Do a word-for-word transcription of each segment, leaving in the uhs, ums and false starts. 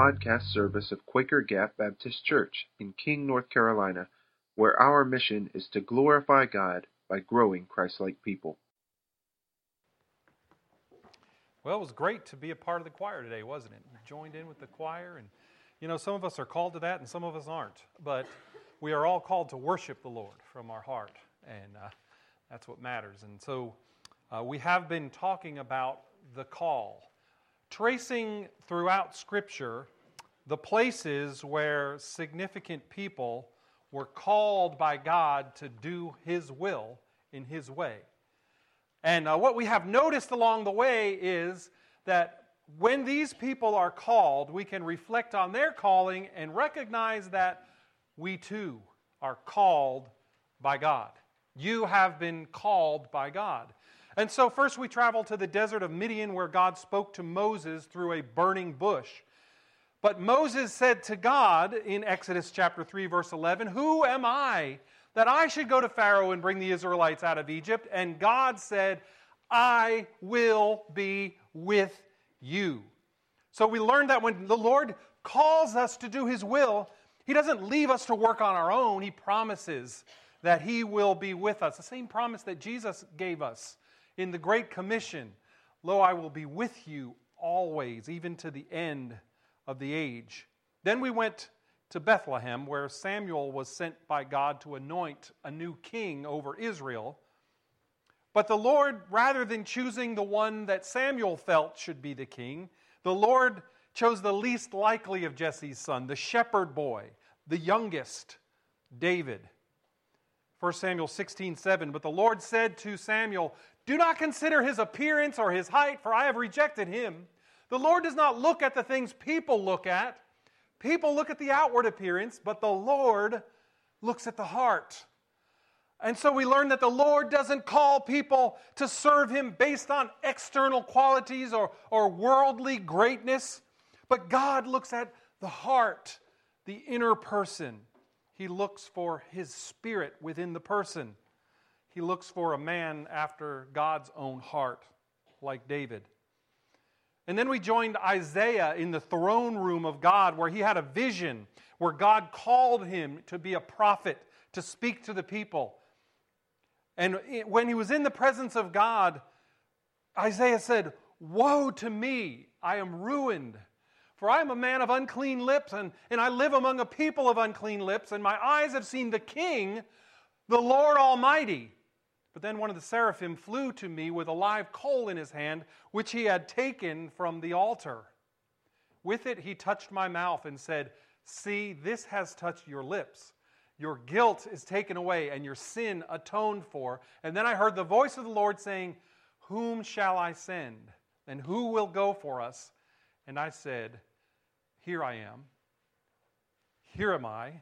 podcast service of Quaker Gap Baptist Church in King, North Carolina, where our mission is to glorify God by growing Christ-like people. Well, it was great to be a part of the choir today, wasn't it? We joined in with the choir, and you know, some of us are called to that and some of us aren't, but we are all called to worship the Lord from our heart, and uh, that's what matters. And so uh, we have been talking about the call, tracing throughout Scripture the places where significant people were called by God to do His will in His way. And uh, what we have noticed along the way is that when these people are called, we can reflect on their calling and recognize that we too are called by God. You have been called by God. And so first we travel to the desert of Midian, where God spoke to Moses through a burning bush. But Moses said to God in Exodus chapter three, verse eleven, "Who am I that I should go to Pharaoh and bring the Israelites out of Egypt?" And God said, "I will be with you." So we learned that when the Lord calls us to do His will, He doesn't leave us to work on our own. He promises that He will be with us. The same promise that Jesus gave us in the Great Commission. "Lo, I will be with you always, even to the end of the age." Then we went to Bethlehem, where Samuel was sent by God to anoint a new king over Israel. But the Lord, rather than choosing the one that Samuel felt should be the king, the Lord chose the least likely of Jesse's son, the shepherd boy, the youngest, David. First Samuel sixteen seven, "But the Lord said to Samuel, 'Do not consider his appearance or his height, for I have rejected him.' The Lord does not look at the things people look at. People look at the outward appearance, but the Lord looks at the heart." And so we learn that the Lord doesn't call people to serve Him based on external qualities or, or worldly greatness, but God looks at the heart, the inner person. He looks for His Spirit within the person. He looks for a man after God's own heart, like David. And then we joined Isaiah in the throne room of God, where he had a vision, where God called him to be a prophet, to speak to the people. And when he was in the presence of God, Isaiah said, "Woe to me, I am ruined. For I am a man of unclean lips, and, and I live among a people of unclean lips, and my eyes have seen the King, the Lord Almighty." But then one of the seraphim flew to me with a live coal in his hand, which he had taken from the altar. With it he touched my mouth and said, "See, this has touched your lips. Your guilt is taken away and your sin atoned for." And then I heard the voice of the Lord saying, "Whom shall I send? And who will go for us?" And I said, "Here I am. Here am I.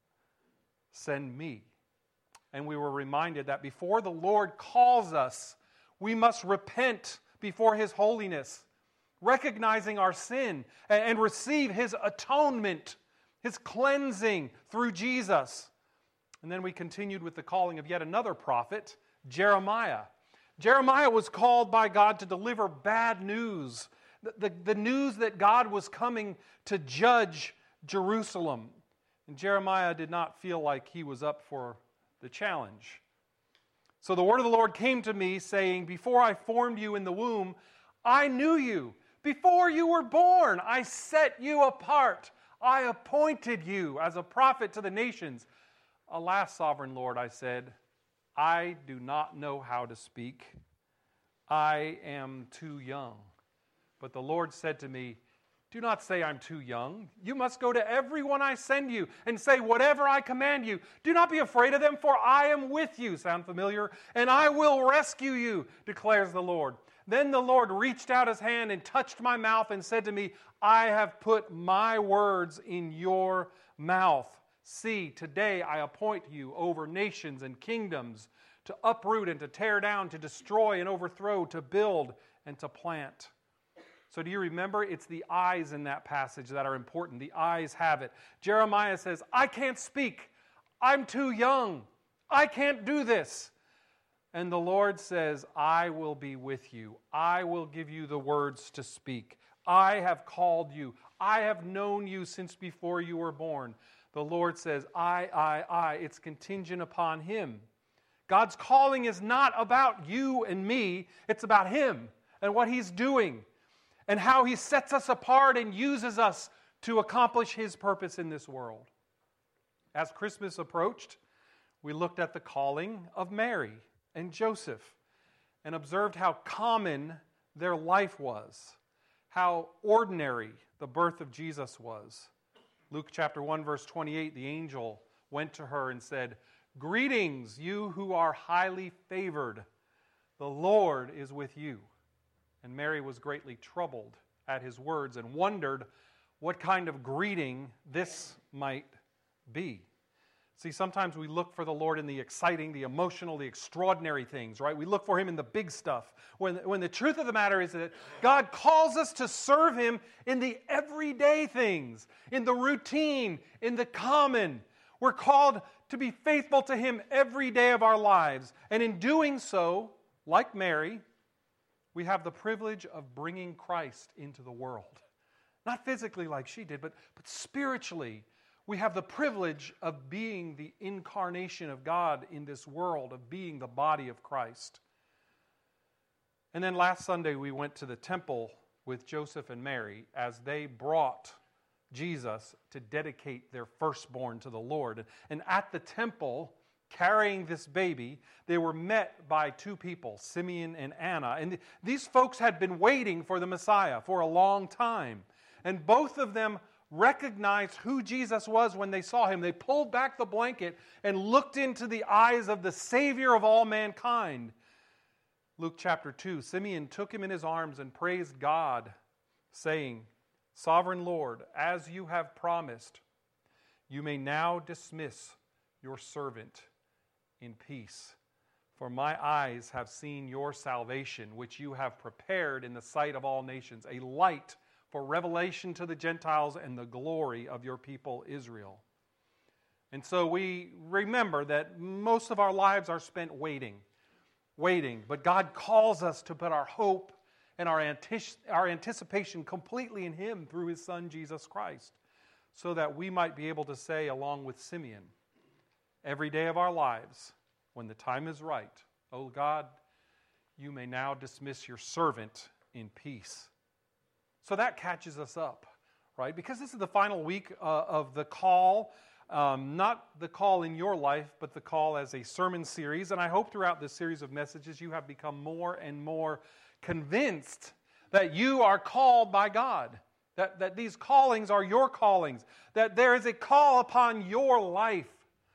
Send me." And we were reminded that before the Lord calls us, we must repent before His holiness, recognizing our sin and receive His atonement, His cleansing through Jesus. And then we continued with the calling of yet another prophet, Jeremiah. Jeremiah was called by God to deliver bad news, the, the, the news that God was coming to judge Jerusalem. And Jeremiah did not feel like he was up for the challenge. So the word of the Lord came to me, saying, "Before I formed you in the womb, I knew you. Before you were born, I set you apart. I appointed you as a prophet to the nations." "Alas, sovereign Lord," I said, "I do not know how to speak. I am too young." But the Lord said to me, "Do not say I'm too young. You must go to everyone I send you and say whatever I command you. Do not be afraid of them, for I am with you." Sound familiar? "And I will rescue you," declares the Lord. Then the Lord reached out His hand and touched my mouth and said to me, "I have put my words in your mouth. See, today I appoint you over nations and kingdoms, to uproot and to tear down, to destroy and overthrow, to build and to plant." So do you remember? It's the eyes in that passage that are important. The eyes have it. Jeremiah says, "I can't speak. I'm too young. I can't do this." And the Lord says, "I will be with you. I will give you the words to speak. I have called you. I have known you since before you were born. The Lord says, I, I, I. It's contingent upon Him. God's calling is not about you and me. It's about Him and what He's doing and how He sets us apart and uses us to accomplish His purpose in this world. As Christmas approached, we looked at the calling of Mary and Joseph and observed how common their life was, how ordinary the birth of Jesus was. Luke chapter one, verse twenty-eight, the angel went to her and said, Greetings, you who are highly favored. The Lord is with you. And Mary was greatly troubled at his words and wondered what kind of greeting this might be. See, sometimes we look for the Lord in the exciting, the emotional, the extraordinary things, right? We look for Him in the big stuff. When, when the truth of the matter is that God calls us to serve Him in the everyday things, in the routine, in the common. We're called to be faithful to Him every day of our lives. And in doing so, like Mary, we have the privilege of bringing Christ into the world. Not physically like she did, but, but spiritually. We have the privilege of being the incarnation of God in this world, of being the body of Christ. And then last Sunday we went to the temple with Joseph and Mary as they brought Jesus to dedicate their firstborn to the Lord. And at the temple, carrying this baby, they were met by two people, Simeon and Anna. And these folks had been waiting for the Messiah for a long time. And both of them recognized who Jesus was when they saw Him. They pulled back the blanket and looked into the eyes of the Savior of all mankind. Luke chapter two, Simeon took Him in his arms and praised God, saying, Sovereign Lord, as you have promised, you may now dismiss your servant in peace. For my eyes have seen your salvation, which you have prepared in the sight of all nations, a light for revelation to the Gentiles and the glory of your people Israel. And so we remember that most of our lives are spent waiting, waiting. But God calls us to put our hope and our, antici- our anticipation completely in Him through His Son, Jesus Christ, so that we might be able to say, along with Simeon, every day of our lives, when the time is right, O God, you may now dismiss your servant in peace. So that catches us up, right? Because this is the final week uh, of the call, um, not the call in your life, but the call as a sermon series. And I hope throughout this series of messages you have become more and more convinced that you are called by God, that, that these callings are your callings, that there is a call upon your life.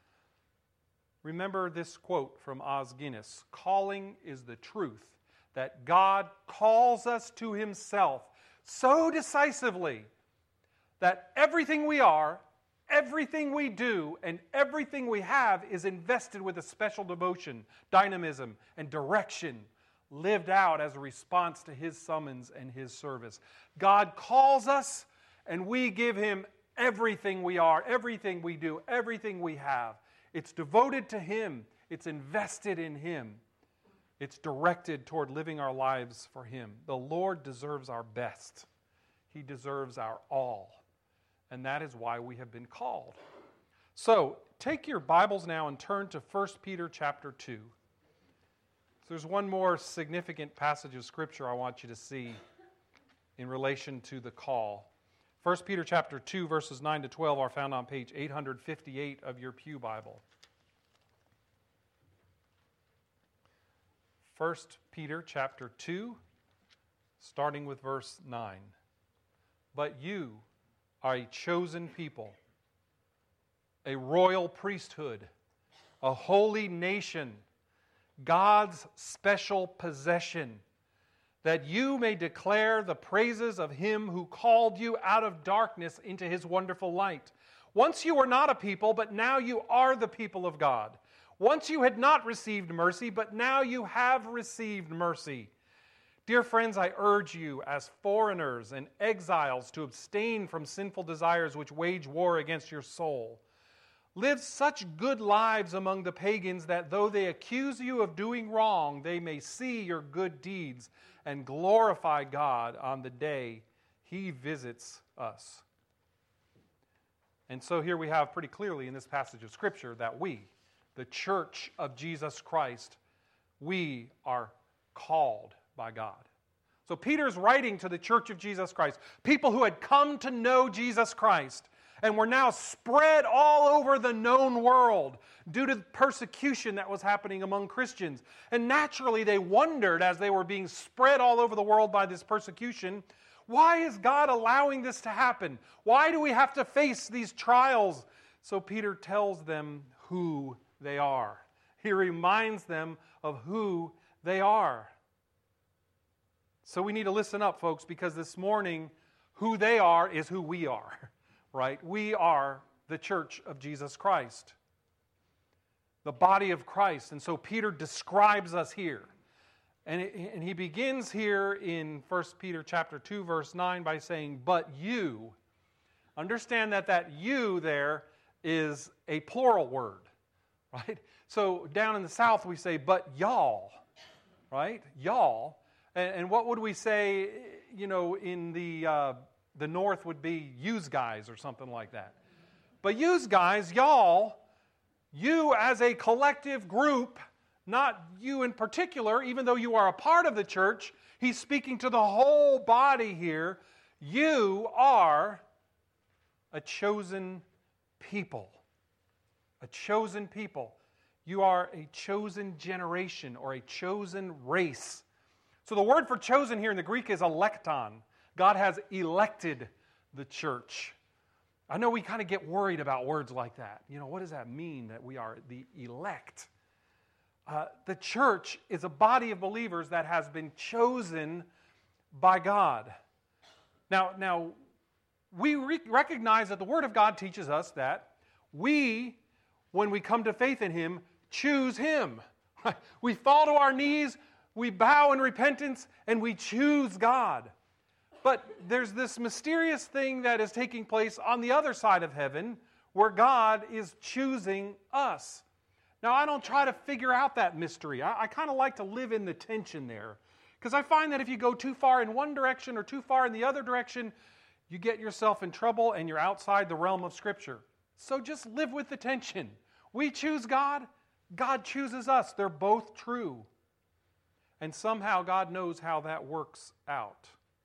Remember this quote from Os Guinness, calling is the truth that God calls us to Himself so decisively that everything we are, everything we do, and everything we have is invested with a special devotion, dynamism, and direction lived out as a response to His summons and His service. God calls us, and we give Him everything we are, everything we do, everything we have. It's devoted to Him. It's invested in Him. It's directed toward living our lives for Him. The Lord deserves our best. He deserves our all. And that is why we have been called. So, take your Bibles now and turn to First Peter chapter two. So there's one more significant passage of Scripture I want you to see in relation to the call. First Peter chapter two, verses nine to twelve are found on page eight fifty-eight of your Pew Bible. First Peter chapter two, starting with verse nine. But you are a chosen people, a royal priesthood, a holy nation, God's special possession, that you may declare the praises of Him who called you out of darkness into His wonderful light. Once you were not a people, but now you are the people of God. Once you had not received mercy, but now you have received mercy. Dear friends, I urge you as foreigners and exiles to abstain from sinful desires which wage war against your soul. Live such good lives among the pagans that though they accuse you of doing wrong, they may see your good deeds and glorify God on the day He visits us. And so here we have pretty clearly in this passage of Scripture that we, the church of Jesus Christ, we are called by God. So Peter's writing to the church of Jesus Christ, people who had come to know Jesus Christ and were now spread all over the known world due to the persecution that was happening among Christians. And naturally they wondered as they were being spread all over the world by this persecution, why is God allowing this to happen? Why do we have to face these trials? So Peter tells them who they are. He reminds them of who they are. So we need to listen up, folks, because this morning, who they are is who we are, right? We are the church of Jesus Christ, the body of Christ. And so Peter describes us here. And, it, and he begins here in First Peter chapter two, verse nine by saying, but you, understand that that you there is a plural word, right? So down in the South we say, but y'all, right? Y'all. And, and what would we say, you know, in the uh, the North would be yous guys or something like that. But yous guys, y'all, you as a collective group, not you in particular, even though you are a part of the church, he's speaking to the whole body here. You are a chosen people. A chosen people. You are a chosen generation or a chosen race. So the word for chosen here in the Greek is electon. God has elected the church. I know we kind of get worried about words like that. You know, what does that mean that we are the elect? Uh, the church is a body of believers that has been chosen by God. Now, now we re- recognize that the Word of God teaches us that we, when we come to faith in Him, choose Him. We fall to our knees, we bow in repentance, and we choose God. But there's this mysterious thing that is taking place on the other side of heaven where God is choosing us. Now, I don't try to figure out that mystery. I, I kind of like to live in the tension there. Because I find that if you go too far in one direction or too far in the other direction, you get yourself in trouble and you're outside the realm of Scripture. So just live with the tension. We choose God, God chooses us. They're both true. And somehow God knows how that works out.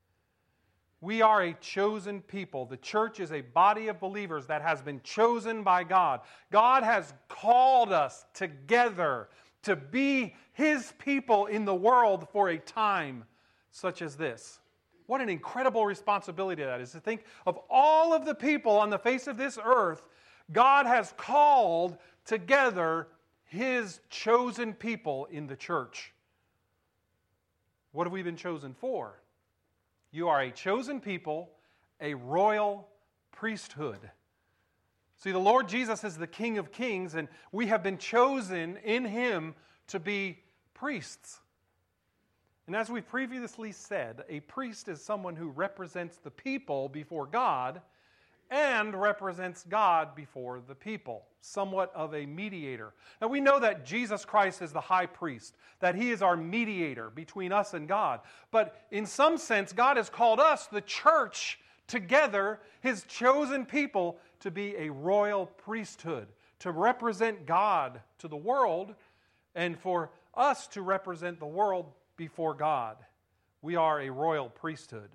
We are a chosen people. The church is a body of believers that has been chosen by God. God has called us together to be His people in the world for a time such as this. What an incredible responsibility that is, to think of all of the people on the face of this earth. God has called together His chosen people in the church. What have we been chosen for? You are a chosen people, a royal priesthood. See, the Lord Jesus is the King of Kings, and we have been chosen in Him to be priests. And as we previously said, a priest is someone who represents the people before God and represents God before the people, somewhat of a mediator. Now we know that Jesus Christ is the high priest, that He is our mediator between us and God. But in some sense, God has called us, the church, together, His chosen people, to be a royal priesthood, to represent God to the world, and for us to represent the world before God. We are a royal priesthood.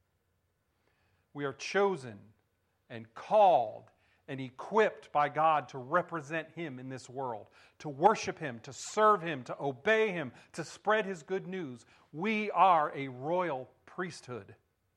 We are chosen and called and equipped by God to represent Him in this world, to worship Him, to serve Him, to obey Him, to spread His good news. We are a royal priesthood.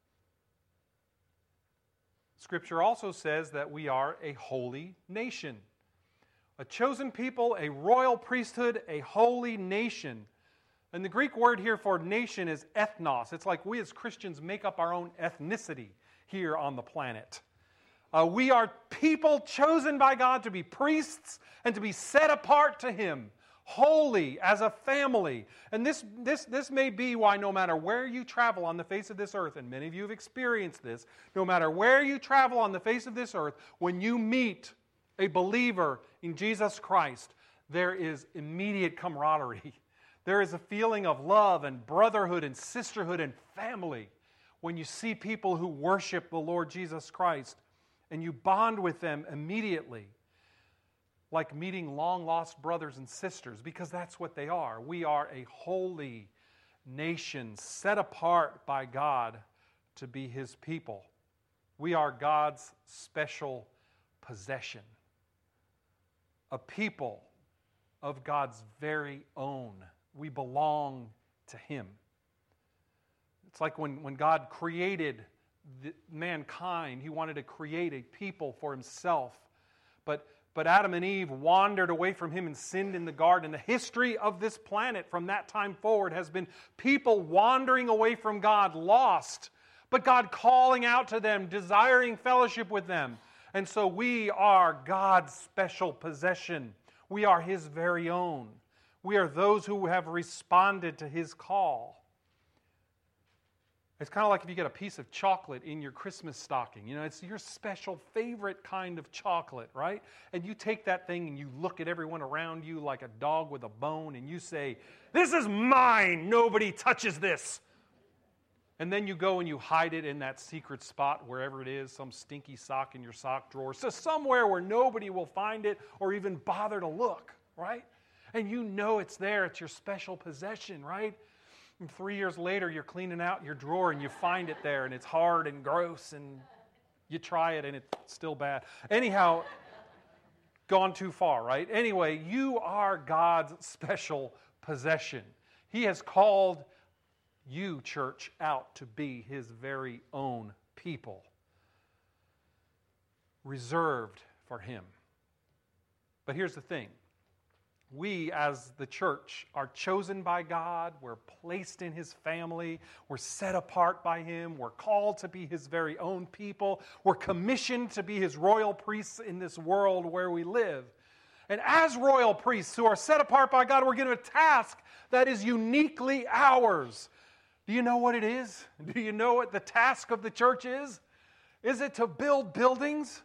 Scripture also says that we are a holy nation. A chosen people, a royal priesthood, a holy nation. And the Greek word here for nation is ethnos. It's like we as Christians make up our own ethnicity here on the planet. Uh, we are people chosen by God to be priests and to be set apart to Him, holy as a family. And this, this, this may be why no matter where you travel on the face of this earth, and many of you have experienced this, no matter where you travel on the face of this earth, when you meet a believer in Jesus Christ, there is immediate camaraderie. There is a feeling of love and brotherhood and sisterhood and family. when you see people who worship the Lord Jesus Christ and you bond with them immediately, like meeting long-lost brothers and sisters, because that's what they are. We are a holy nation set apart by God to be His people. We are God's special possession, a people of God's very own. We belong to Him. It's like when, when God created the, mankind, He wanted to create a people for Himself. But, but Adam and Eve wandered away from Him and sinned in the garden. The history of this planet from that time forward has been people wandering away from God, lost, but God calling out to them, desiring fellowship with them. And so we are God's special possession. We are His very own. We are those who have responded to His call. It's kind of like if you get a piece of chocolate in your Christmas stocking. You know, it's your special favorite kind of chocolate, right? And you take that thing and you look at everyone around you like a dog with a bone and you say, "This is mine. Nobody touches this." And then you go and you hide it in that secret spot, wherever it is, some stinky sock in your sock drawer. So somewhere where nobody will find it or even bother to look, right? And you know it's there. It's your special possession, right? And three years later, you're cleaning out your drawer and you find it there and it's hard and gross and you try it and it's still bad. Anyhow, gone too far, right? Anyway, you are God's special possession. He has called you, church, out to be His very own people, reserved for Him. But here's the thing. We, as the church, are chosen by God. We're placed in His family. We're set apart by Him. We're called to be His very own people. We're commissioned to be His royal priests in this world where we live. And as royal priests who are set apart by God, we're given a task that is uniquely ours. Do you know what it is? Do you know what the task of the church is? Is it to build buildings?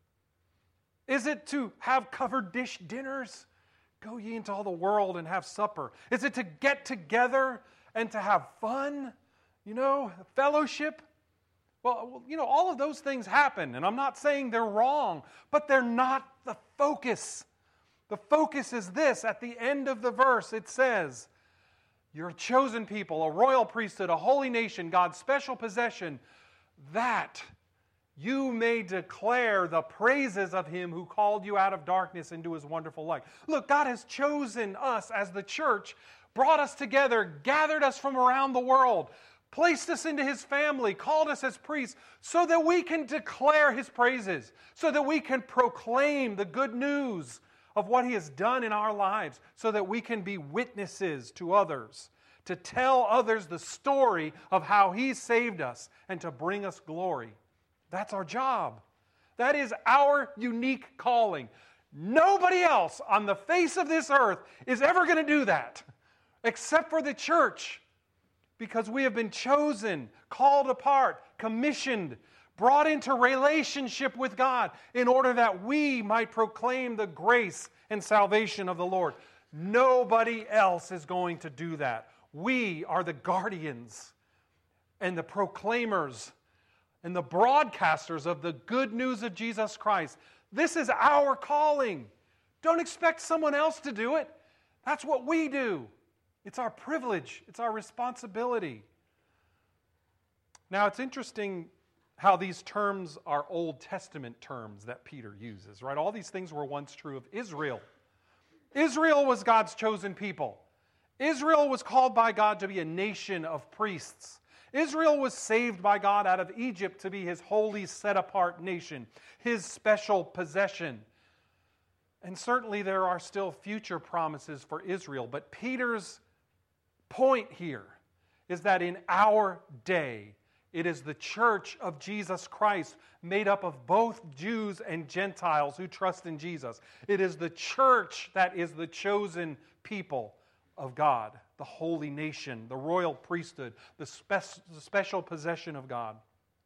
Is it to have covered dish dinners? Go ye into all the world and have supper. Is it to get together and to have fun? You know, fellowship? Well, you know, all of those things happen, and I'm not saying they're wrong, but they're not the focus. The focus is this. At the end of the verse, it says, "You're a chosen people, a royal priesthood, a holy nation, God's special possession, that you may declare the praises of Him who called you out of darkness into His wonderful light." Look, God has chosen us as the church, brought us together, gathered us from around the world, placed us into His family, called us as priests, so that we can declare His praises, so that we can proclaim the good news of what He has done in our lives, so that we can be witnesses to others, to tell others the story of how He saved us and to bring us glory. That's our job. That is our unique calling. Nobody else on the face of this earth is ever going to do that except for the church, because we have been chosen, called apart, commissioned, brought into relationship with God in order that we might proclaim the grace and salvation of the Lord. Nobody else is going to do that. We are the guardians and the proclaimers and the broadcasters of the good news of Jesus Christ. This is our calling. Don't expect someone else to do it. That's what we do. It's our privilege. It's our responsibility. Now, it's interesting how these terms are Old Testament terms that Peter uses, right? All these things were once true of Israel. Israel was God's chosen people. Israel was called by God to be a nation of priests. Israel was saved by God out of Egypt to be His holy, set-apart nation, His special possession. And certainly there are still future promises for Israel, but Peter's point here is that in our day, it is the church of Jesus Christ, made up of both Jews and Gentiles who trust in Jesus. It is the church that is the chosen people of God, the holy nation, the royal priesthood, the, spe- the special possession of God.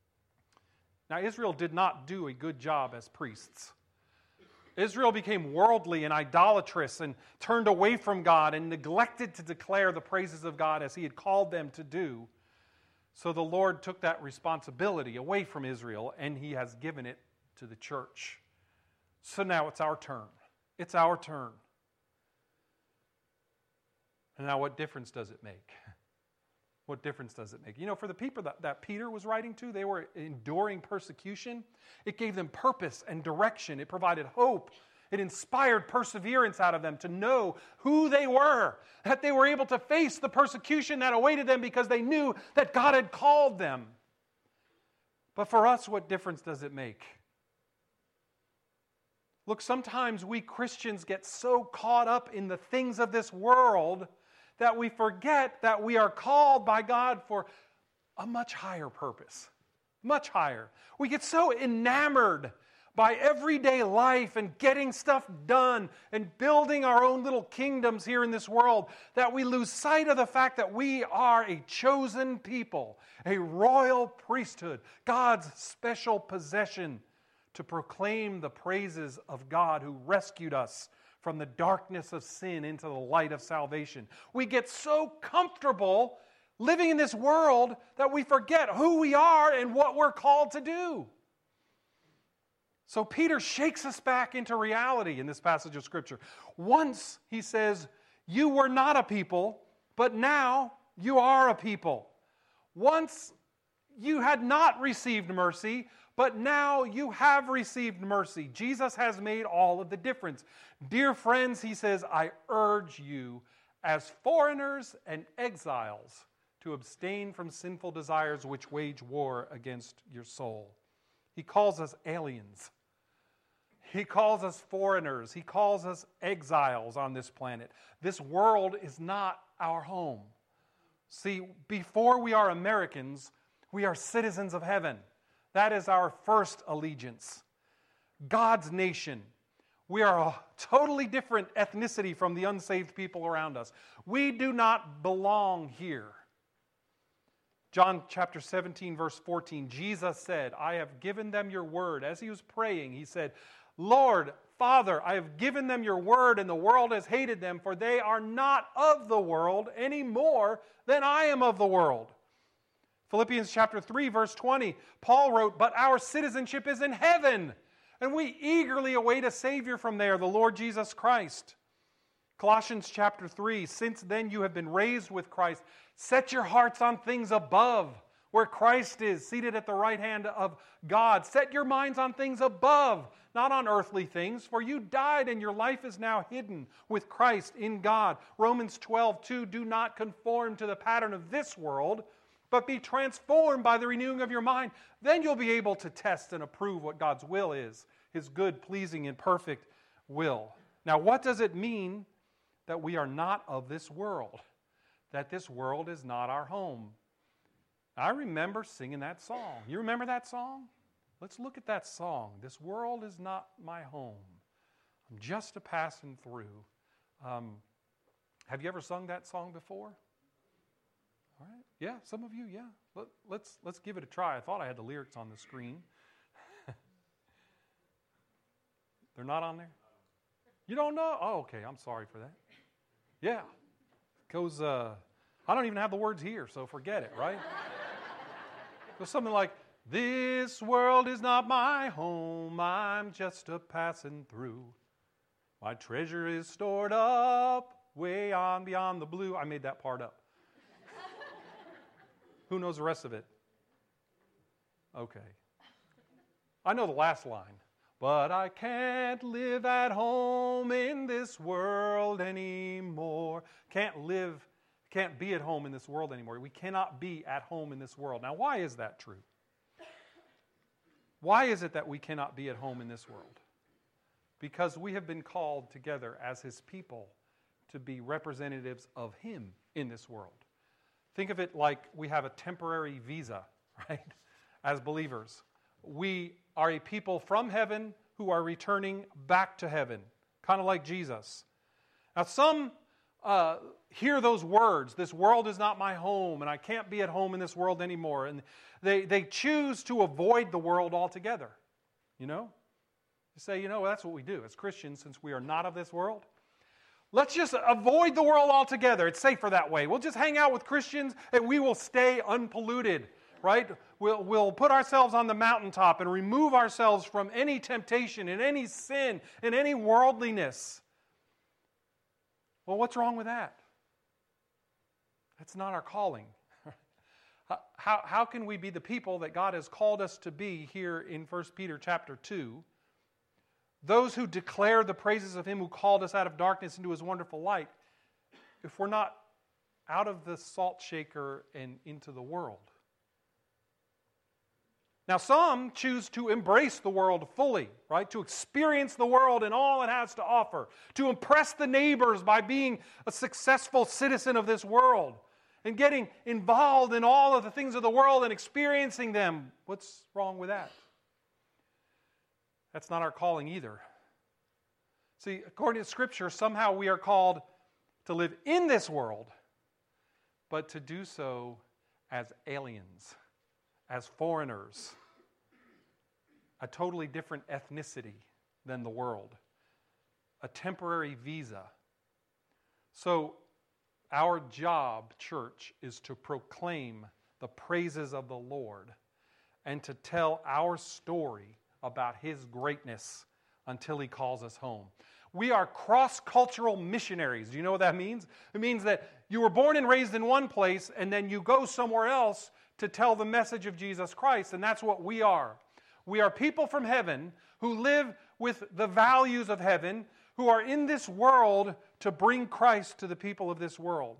Now, Israel did not do a good job as priests. Israel became worldly and idolatrous and turned away from God and neglected to declare the praises of God as He had called them to do. So the Lord took that responsibility away from Israel, and he has given it to the church. So now it's our turn. It's our turn. And now what difference does it make? What difference does it make? You know, for the people that, that Peter was writing to, they were enduring persecution. It gave them purpose and direction. It provided hope. It inspired perseverance out of them to know who they were, that they were able to face the persecution that awaited them because they knew that God had called them. But for us, what difference does it make? Look, sometimes we Christians get so caught up in the things of this world that we forget that we are called by God for a much higher purpose. Much higher. We get so enamored by everyday life and getting stuff done and building our own little kingdoms here in this world that we lose sight of the fact that we are a chosen people, a royal priesthood, God's special possession to proclaim the praises of God who rescued us from the darkness of sin into the light of salvation. We get so comfortable living in this world that we forget who we are and what we're called to do. So Peter shakes us back into reality in this passage of Scripture. Once, he says, you were not a people, but now you are a people. Once you had not received mercy, but now you have received mercy. Jesus has made all of the difference. Dear friends, he says, I urge you as foreigners and exiles to abstain from sinful desires which wage war against your soul. He calls us aliens. He calls us foreigners. He calls us exiles on this planet. This world is not our home. See, before we are Americans, we are citizens of heaven. That is our first allegiance. God's nation. We are a totally different ethnicity from the unsaved people around us. We do not belong here. John chapter seventeen, verse fourteen, Jesus said, I have given them your word. As he was praying, he said, Lord, Father, I have given them your word, and the world has hated them, for they are not of the world any more than I am of the world. Philippians chapter three, verse twenty, Paul wrote, but our citizenship is in heaven, and we eagerly await a Savior from there, the Lord Jesus Christ. Colossians chapter three, since then you have been raised with Christ, set your hearts on things above, where Christ is, seated at the right hand of God. Set your minds on things above, not on earthly things, for you died and your life is now hidden with Christ in God. Romans twelve two, do not conform to the pattern of this world, but be transformed by the renewing of your mind. Then you'll be able to test and approve what God's will is, His good, pleasing, and perfect will. Now, what does it mean that we are not of this world? That this world is not our home? I remember singing that song. You remember that song? Let's look at that song. This world is not my home. I'm just a passing through. Um, have you ever sung that song before? All right. Yeah, some of you, yeah. Let, let's, let's give it a try. I thought I had the lyrics on the screen. They're not on there? You don't know? Oh, okay. I'm sorry for that. Yeah. Goes, uh, I don't even have the words here, so forget it, right? Goes something like, this world is not my home, I'm just a passing through. My treasure is stored up way on beyond the blue. I made that part up. Who knows the rest of it? Okay. I know the last line. But I can't live at home in this world anymore. Can't live, can't be at home in this world anymore. We cannot be at home in this world. Now, why is that true? Why is it that we cannot be at home in this world? Because we have been called together as His people to be representatives of Him in this world. Think of it like we have a temporary visa, right? As believers. We are a people from heaven who are returning back to heaven, kind of like Jesus. Now, some uh, hear those words, this world is not my home, and I can't be at home in this world anymore, and they, they choose to avoid the world altogether, you know? You say, you know, that's what we do as Christians, since we are not of this world. Let's just avoid the world altogether. It's safer that way. We'll just hang out with Christians and we will stay unpolluted, right? We'll, we'll put ourselves on the mountaintop and remove ourselves from any temptation and any sin and any worldliness. Well, what's wrong with that? That's not our calling. How, how can we be the people that God has called us to be here in First Peter chapter two? Those who declare the praises of Him who called us out of darkness into His wonderful light, if we're not out of the salt shaker and into the world. Now, some choose to embrace the world fully, right? To experience the world and all it has to offer. To impress the neighbors by being a successful citizen of this world. And getting involved in all of the things of the world and experiencing them. What's wrong with that? That's not our calling either. See, according to Scripture, somehow we are called to live in this world, but to do so as aliens, as foreigners, a totally different ethnicity than the world, a temporary visa. So, our job, church, is to proclaim the praises of the Lord and to tell our story about His greatness until He calls us home. We are cross-cultural missionaries. Do you know what that means? It means that you were born and raised in one place and then you go somewhere else to tell the message of Jesus Christ, and that's what we are. We are people from heaven who live with the values of heaven, who are in this world to bring Christ to the people of this world.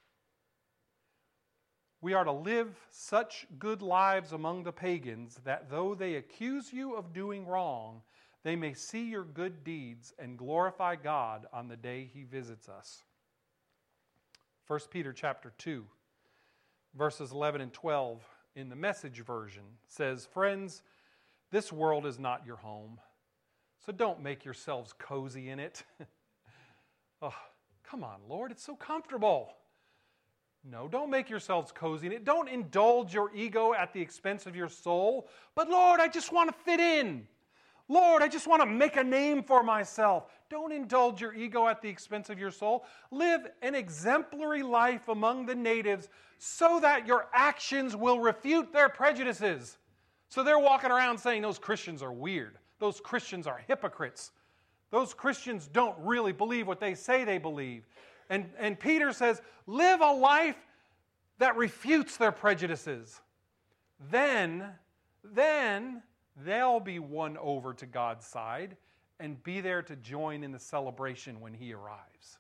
We are to live such good lives among the pagans that though they accuse you of doing wrong, they may see your good deeds and glorify God on the day He visits us. First Peter chapter two, verses eleven and twelve in the Message version says, "Friends, this world is not your home, so don't make yourselves cozy in it." Oh, come on, Lord, it's so comfortable. No, don't make yourselves cozy in it. Don't indulge your ego at the expense of your soul. But Lord, I just want to fit in. Lord, I just want to make a name for myself. Don't indulge your ego at the expense of your soul. Live an exemplary life among the natives so that your actions will refute their prejudices. So they're walking around saying those Christians are weird. Those Christians are hypocrites. Those Christians don't really believe what they say they believe. And, and Peter says, live a life that refutes their prejudices. Then, then they'll be won over to God's side and be there to join in the celebration when He arrives.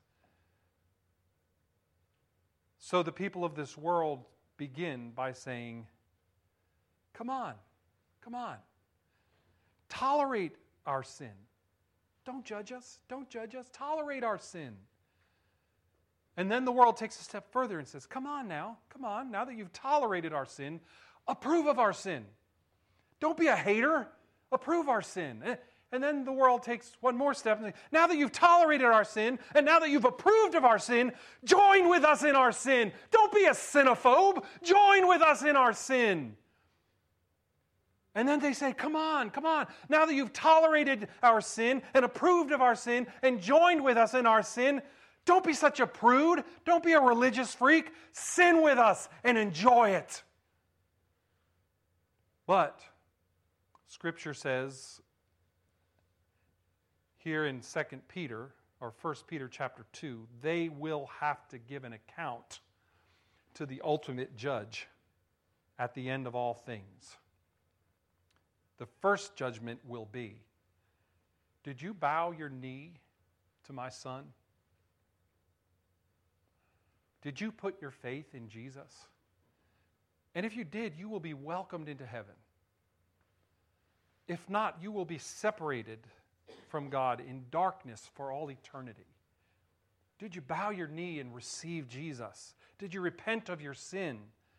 So the people of this world begin by saying, come on, come on. Tolerate our sin. Don't judge us. Don't judge us. Tolerate our sin. And then the world takes a step further and says, come on now, come on, now that you've tolerated our sin, approve of our sin. Don't be a hater, approve our sin. And then the world takes one more step and says, now that you've tolerated our sin, and now that you've approved of our sin, join with us in our sin. Don't be a sinophobe, join with us in our sin. And then they say, come on, come on. Now that you've tolerated our sin and approved of our sin and joined with us in our sin, don't be such a prude. Don't be a religious freak. Sin with us and enjoy it. But Scripture says here in Second Peter, or First Peter chapter two, they will have to give an account to the ultimate judge at the end of all things. The first judgment will be, did you bow your knee to my Son? Did you put your faith in Jesus? And if you did, you will be welcomed into heaven. If not, you will be separated from God in darkness for all eternity. Did you bow your knee and receive Jesus? Did you repent of your sin?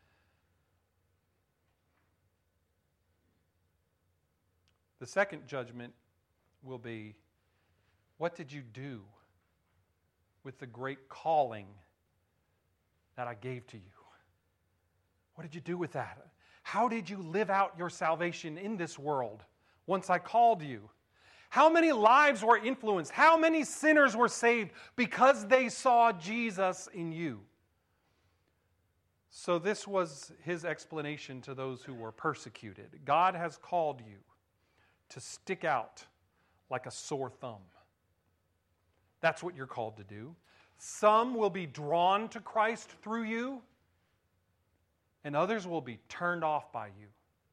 The second judgment will be, what did you do with the great calling that I gave to you? What did you do with that? How did you live out your salvation in this world once I called you? How many lives were influenced? How many sinners were saved because they saw Jesus in you? So this was his explanation to those who were persecuted. God has called you to stick out like a sore thumb. That's what you're called to do. Some will be drawn to Christ through you, and others will be turned off by you.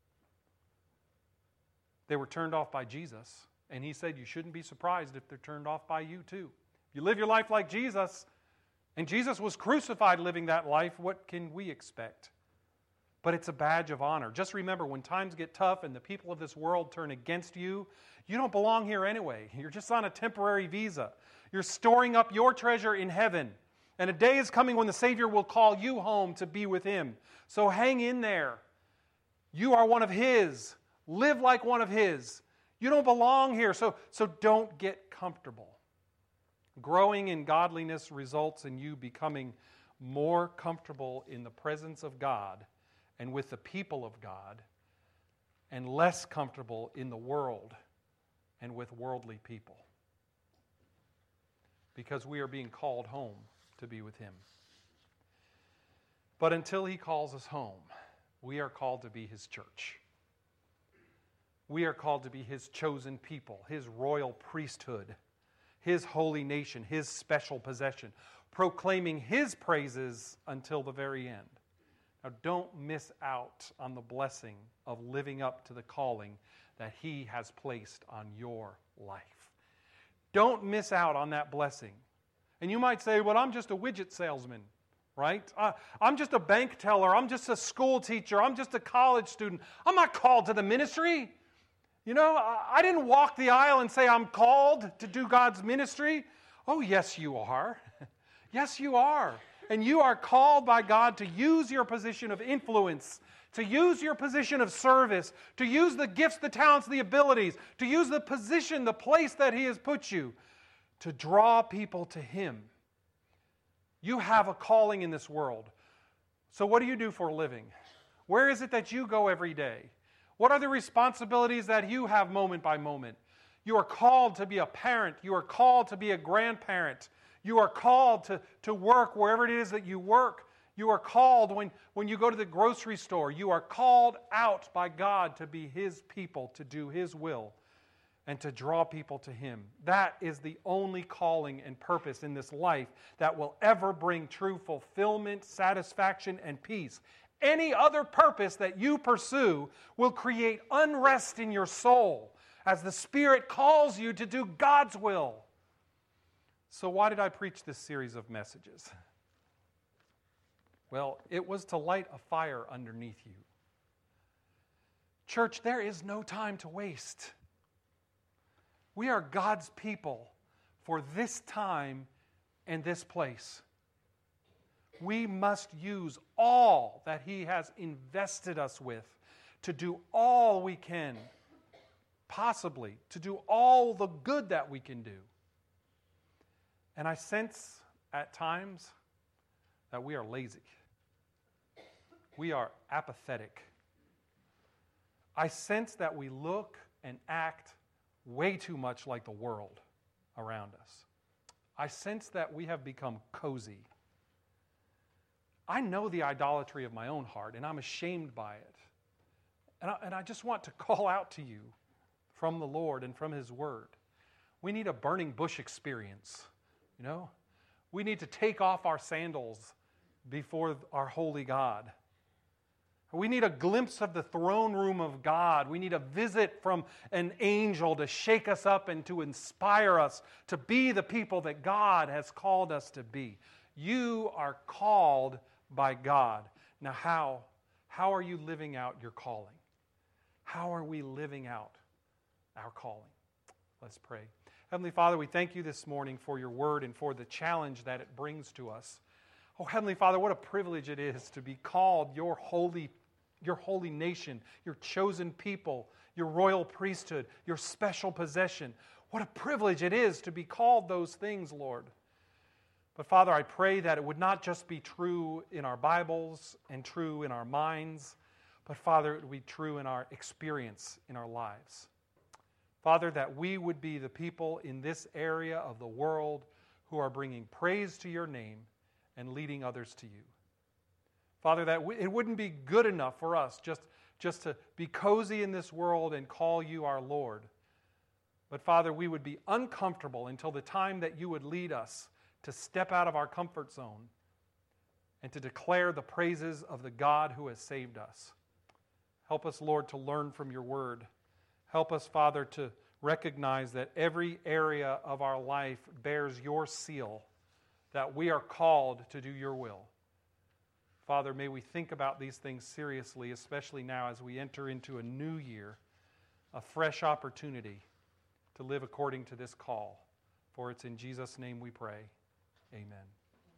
They were turned off by Jesus, and he said you shouldn't be surprised if they're turned off by you too. If you live your life like Jesus, and Jesus was crucified living that life, what can we expect? But it's a badge of honor. Just remember, when times get tough and the people of this world turn against you, you don't belong here anyway. You're just on a temporary visa. You're storing up your treasure in heaven. And a day is coming when the Savior will call you home to be with Him. So hang in there. You are one of His. Live like one of His. You don't belong here, so, so don't get comfortable. Growing in godliness results in you becoming more comfortable in the presence of God and with the people of God, and less comfortable in the world and with worldly people. Because we are being called home to be with Him. But until He calls us home, we are called to be His church. We are called to be His chosen people, His royal priesthood, His holy nation, His special possession, proclaiming His praises until the very end. Now, don't miss out on the blessing of living up to the calling that He has placed on your life. Don't miss out on that blessing. And you might say, well, I'm just a widget salesman, right? Uh, I'm just a bank teller. I'm just a school teacher. I'm just a college student. I'm not called to the ministry. You know, I didn't walk the aisle and say I'm called to do God's ministry. Oh, yes, you are. Yes, you are. And you are called by God to use your position of influence, to use your position of service, to use the gifts, the talents, the abilities, to use the position, the place that He has put you, to draw people to Him. You have a calling in this world. So what do you do for a living? Where is it that you go every day? What are the responsibilities that you have moment by moment? You are called to be a parent. You are called to be a grandparent. You are called to, to work wherever it is that you work. You are called when, when you go to the grocery store. You are called out by God to be His people, to do His will, and to draw people to Him. That is the only calling and purpose in this life that will ever bring true fulfillment, satisfaction, and peace. Any other purpose that you pursue will create unrest in your soul as the Spirit calls you to do God's will. So why did I preach this series of messages? Well, it was to light a fire underneath you. Church, there is no time to waste. We are God's people for this time and this place. We must use all that He has invested us with to do all we can, possibly, to do all the good that we can do. And I sense at times that we are lazy. We are apathetic. I sense that we look and act way too much like the world around us. I sense that we have become cozy. I know the idolatry of my own heart, and I'm ashamed by it. And I, and I just want to call out to you from the Lord and from His Word. We need a burning bush experience. You know, we need to take off our sandals before our holy God. We need a glimpse of the throne room of God. We need a visit from an angel to shake us up and to inspire us to be the people that God has called us to be. You are called by God. Now how? How are you living out your calling? How are we living out our calling? Let's pray. Heavenly Father, we thank You this morning for Your Word and for the challenge that it brings to us. Oh, Heavenly Father, what a privilege it is to be called Your holy, Your holy nation, Your chosen people, Your royal priesthood, Your special possession. What a privilege it is to be called those things, Lord. But Father, I pray that it would not just be true in our Bibles and true in our minds, but Father, it would be true in our experience in our lives. Father, that we would be the people in this area of the world who are bringing praise to your name and leading others to you. Father, that we, it wouldn't be good enough for us just, just to be cozy in this world and call you our Lord. But Father, we would be uncomfortable until the time that you would lead us to step out of our comfort zone and to declare the praises of the God who has saved us. Help us, Lord, to learn from your word. Help us, Father, to recognize that every area of our life bears your seal, that we are called to do your will. Father, may we think about these things seriously, especially now as we enter into a new year, a fresh opportunity to live according to this call. For it's in Jesus' name we pray. Amen.